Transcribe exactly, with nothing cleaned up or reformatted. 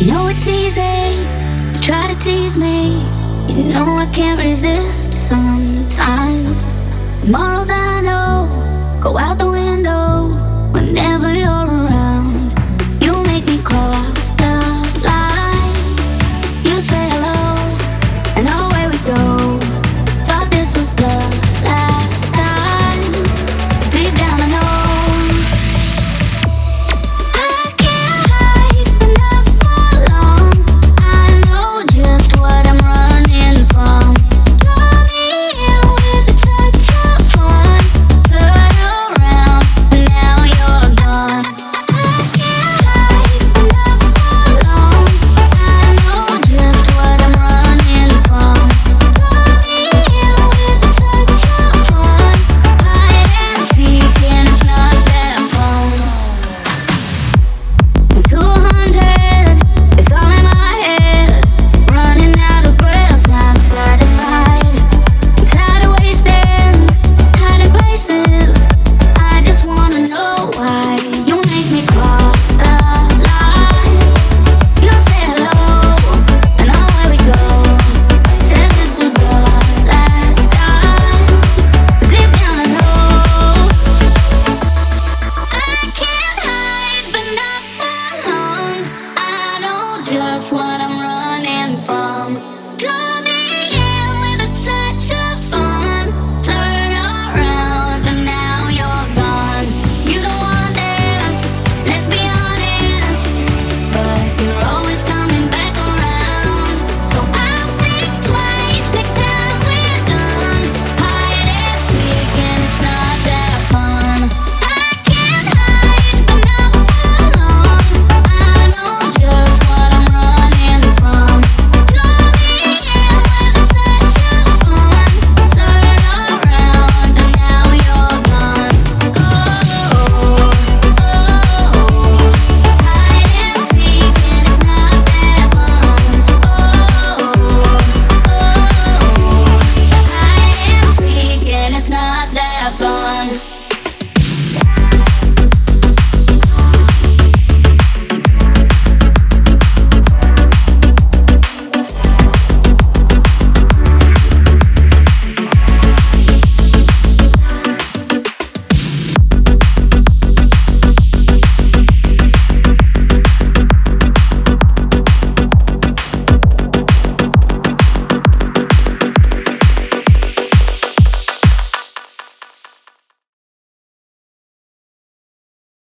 know it's easy to try to tease me. You know I can't resist sometimes. Morals I know go out the window whenever you're around. You make me cross the line. You say hello and away we go. Thought this was the last time. Deep down I know just one.